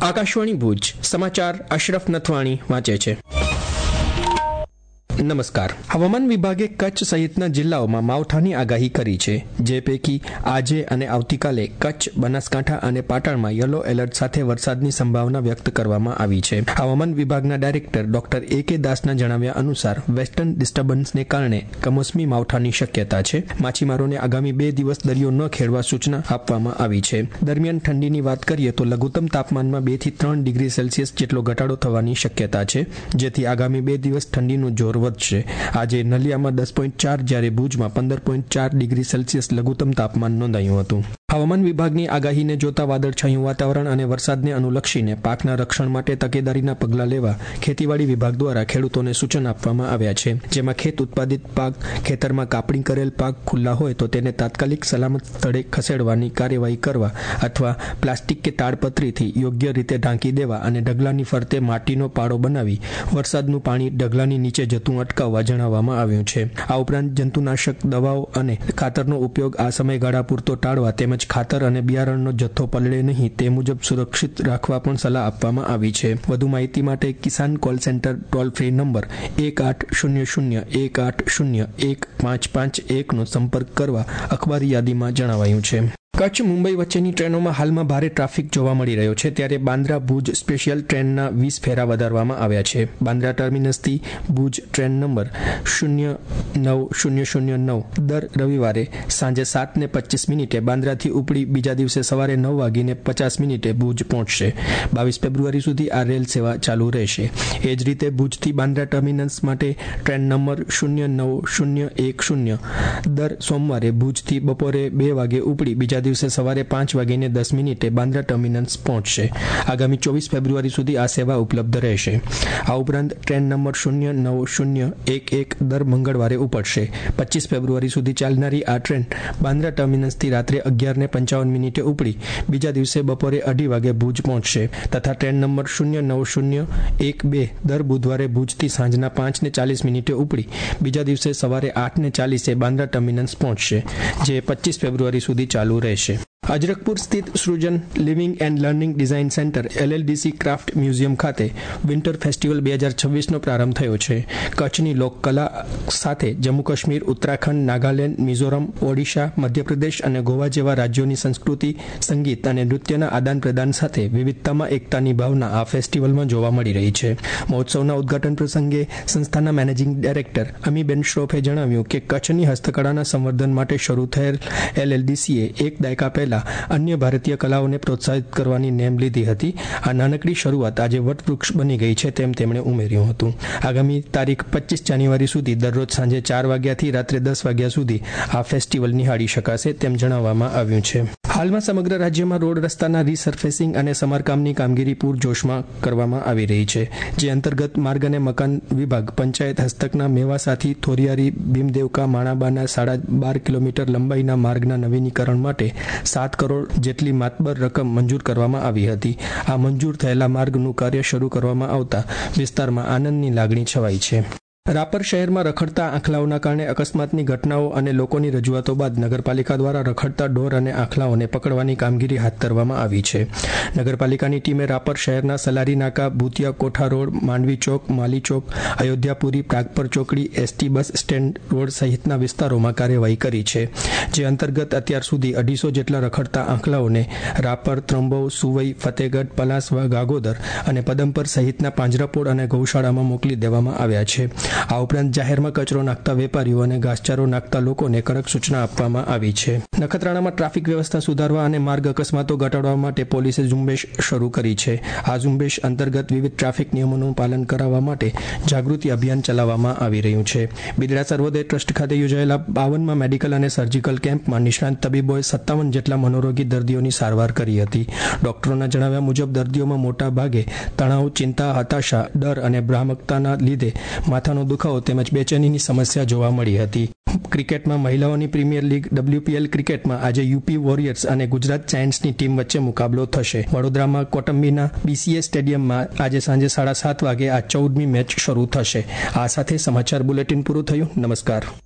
આકાશવાણી ભુજ સમાચાર અશરફ નથવાણી વાંચે છે. નમસ્કાર. હવામાન વિભાગે કચ્છ સહિતના જિલ્લાઓમાં માવઠાની આગાહી કરી છે, જે પૈકી આજે અને આવતીકાલે કચ્છ, બનાસકાંઠા અને પાટણમાં યલો એલર્ટ સાથે વરસાદની સંભાવના વ્યક્ત કરવામાં આવી છે. હવામાન વિભાગના ડાયરેક્ટર ડોક્ટર A.K. દાસના જણાવ્યા અનુસાર વેસ્ટર્ન ડિસ્ટર્બન્સને કારણે કમોસમી માવઠાની શક્યતા છે. માછીમારોને આગામી 2 દિવસ દરિયો ન ખેડવા સૂચના આપવામાં આવી છે. દરમિયાન ઠંડીની વાત કરીએ તો લઘુત્તમ તાપમાનમાં 2 થી 3 ડિગ્રી સેલ્સિયસ જેટલો ઘટાડો થવાની શક્યતા છે, જેથી આગામી 2 દિવસ ઠંડીનું જોર વધશે. આજે નલિયામાં 10.4 જ્યારે ભુજમાં 15.4 ડિગ્રી સેલ્સિયસ લઘુત્તમ તાપમાન નોંધાયું હતું. હવામાન વિભાગની આગાહીને જોતા વાદળછાયું વાતાવરણ અને વરસાદને અનુલક્ષીને પાકના રક્ષણ માટે તકેદારીના પગલાં લેવા ખેતીવાડી વિભાગ દ્વારા ખેડૂતોને સૂચન આપવામાં આવ્યા છે, જેમાં ખેત ઉત્પાદિત પાક, ખેતરમાં કાપણી કરેલ પાક ખુલ્લા હોય તો તેને તાત્કાલિક સલામત સ્થળે ખસેડવાની કાર્યવાહી કરવા અથવા પ્લાસ્ટિક કે તાડપત્રીથી યોગ્ય રીતે ઢાંકી દેવા અને ઢગલાની ફરતે માટીનો પાળો બનાવી વરસાદનું પાણી ઢગલાની નીચે જતું અટકાવવા જણાવવામાં આવ્યું છે. આ ઉપરાંત જંતુનાશક દવાઓ અને ખાતરનો ઉપયોગ આ સમયગાળા પૂરતો ટાળવા તેમજ ખાતર અને બિયારણનો જથ્થો પલળે નહીં તે મુજબ સુરક્ષિત રાખવા પણ સલાહ આપવામાં આવી છે. વધુ માહિતી માટે Kisan call centre toll free number 1800-180-1551 નો સંપર્ક કરવા અખબારી યાદીમાં જણાવાયું છે. કચ્છ મુંબઈ વચ્ચેની ટ્રેનોમાં હાલમાં ભારે ટ્રાફિક જોવા મળી રહ્યો છે, ત્યારે બાંદ્રા ભુજ સ્પેશિયલ ટ્રેનના 20 ફેરા વધારવામાં આવ્યા છે. બાંદ્રા ટર્મિનસથી ભુજ ટ્રેન નંબર 09009 દર રવિવારે સાંજે 7:25 બાંદ્રાથી ઉપડી બીજા દિવસે સવારે 9:50 ભુજ પહોંચશે. 22 ફેબ્રુઆરી સુધી આ રેલ સેવા ચાલુ રહેશે. એ જ રીતે ભુજથી બાંદ્રા ટર્મિનસ માટે ટ્રેન નંબર 09010 દર સોમવારે ભુજથી બપોરે 2 વાગે ઉપડી બીજા દિવસે સવારે 5:10 બાંદ્રા ટર્મિનસ પહોંચશે. આગામી 24 ફેબ્રુઆરી સુધી આ સેવા ઉપલબ્ધ રહેશે. આ ઉપરાંત ટ્રેન નંબર 09011 દર મંગળવારે ઉપડશે. 25 ફેબ્રુઆરી સુધી ચાલનારી આ ટ્રેન બાંદ્રા ટર્મિનસથી રાત્રે 11:55 ઉપડી બીજા દિવસે બપોરે 2:30 વાગે ભુજ પહોંચશે તથા ટ્રેન નંબર 09012 દર બુધવારે ભુજથી સાંજના 5:40 ઉપડી બીજા દિવસે સવારે 8:40 બાંદ્રા ટર્મિનસ પહોંચશે, જે 25 ફેબ્રુઆરી સુધી ચાલુ રહેશે. અજરકપુર સ્થિત Srujan living and learning design centre LLDC craft museum ખાતે વિન્ટર ફેસ્ટિવલ 2026નો પ્રારંભ થયો છે. કચ્છની લોકકલા સાથે જમ્મુ કાશ્મીર, ઉત્તરાખંડ, નાગાલેન્ડ, મિઝોરમ, ઓડિશા, મધ્યપ્રદેશ અને ગોવા જેવા રાજ્યોની સંસ્કૃતિ, સંગીત અને નૃત્યના આદાન પ્રદાન સાથે વિવિધતામાં એકતાની ભાવના આ ફેસ્ટિવલમાં જોવા મળી રહી છે. મહોત્સવના ઉદઘાટન પ્રસંગે સંસ્થાના મેનેજિંગ ડાયરેક્ટર અમીબેન શ્રોફે જણાવ્યું કે કચ્છની હસ્તકળાના સંવર્ધન માટે શરૂ થયેલ LLDCએ એક દાયકા પહેલા અન્ય ભારતીય કલાઓને પ્રોત્સાહિત કરવાની નેમ લીધી હતી. આ નાનકડી શરૂઆત આજે વટવૃક્ષ બની ગઈ છે તેમ તેમણે ઉમેર્યું હતું. આગામી તારીખ 25 જાન્યુઆરી સુધી દરરોજ સાંજે 4 વાગ્યાથી રાત્રે 10 વાગ્યા સુધી આ ફેસ્ટિવલ નિહાળી શકાશે તેમ જણાવવામાં આવ્યું છે. હાલમાં સમગ્ર રાજ્યમાં રોડ રસ્તાના રીસર્ફેસિંગ અને સમારકામની કામગીરી પૂરજોશમાં કરવામાં આવી રહી છે, જે અંતર્ગત માર્ગ અને મકાન વિભાગ પંચાયત હસ્તકના મેવાસાથી થોરિયારી ભીમદેવકા માણાબાના 12.5 કિલોમીટર લંબાઈના માર્ગના નવીનીકરણ માટે 7 કરોડ જેટલી માતબર રકમ મંજૂર કરવામાં આવી હતી. આ મંજૂર થયેલા માર્ગનું કાર્ય શરૂ કરવામાં આવતા વિસ્તારમાં આનંદની લાગણી છવાઈ છે. રાપર શહેરમાં રખડતા આંખલાઓના કારણે અકસ્માતની ઘટનાઓ અને લોકોની રજૂઆતો બાદ નગરપાલિકા દ્વારા રખડતા ઢોર અને આંખલાઓને પકડવાની કામગીરી હાથ ધરવામાં આવી છે. નગરપાલિકાની ટીમે રાપર શહેરના Salari Naka, Bhutiya Kotha road, Mandvi Chowk, Mali Chowk, Ayodhyapuri, Pragpar Chokdi, ST bus stand road સહિતના વિસ્તારોમાં કાર્યવાહી કરી છે, જે અંતર્ગત અત્યાર સુધી 250 જેટલા રખડતા આંખલાઓને રાપર, ત્રંબો, સુવઈ, ફતેગઢ, પલાસવા, ગાગોદર અને પદમપર સહિતના પાંજરાપોળ અને ગૌશાળામાં મોકલી દેવામાં આવ્યા છે. આ ઉપરાંત જાહેરમાં કચરો નાખતા વેપારીઓ અને ઘાસચારો નાખતા લોકોને કડક સૂચના આપવામાં આવી છે. નખત્રાણામાં ટ્રાફિક વ્યવસ્થા સુધારવા અને માર્ગ અકસ્માતો ઘટાડવા માટે પોલીસે ઝુંબેશ શરૂ કરી છે. આ ઝુંબેશ અંતર્ગત વિવિધ ટ્રાફિક નિયમોનું પાલન કરાવવા માટે જાગૃતિ અભિયાન ચલાવવામાં આવી રહ્યું છે. બિદડા સર્વોદય ટ્રસ્ટ ખાતે યોજાયેલા 52માં મેડિકલ અને સર્જિકલ કેમ્પમાં નિષ્ણાંત તબીબોએ 57 જેટલા મનોરોગી દર્દીઓની સારવાર કરી હતી. ડોક્ટરોના જણાવ્યા મુજબ દર્દીઓમાં મોટા ભાગે તણાવ, ચિંતા, હતાશા, ડર અને ભ્રામકતાના લીધે માથાનો દુખાવો તેમજ બેચેનીની સમસ્યા જોવા મળી હતી. ક્રિકેટમાં મહિલાઓની પ્રીમિયર લીગ WPL ક્રિકેટમાં આજે UP વોરિયર્સ અને ગુજરાત જાયન્ટ્સની ટીમ વચ્ચે મુકાબલો થશે. વડોદરામાં કોટંબીના BCA સ્ટેડિયમમાં આજે સાંજે 7:30 વાગે આ 14મી મેચ શરૂ થશે. આ સાથે સમાચાર બુલેટિન પૂરું થયું. નમસ્કાર.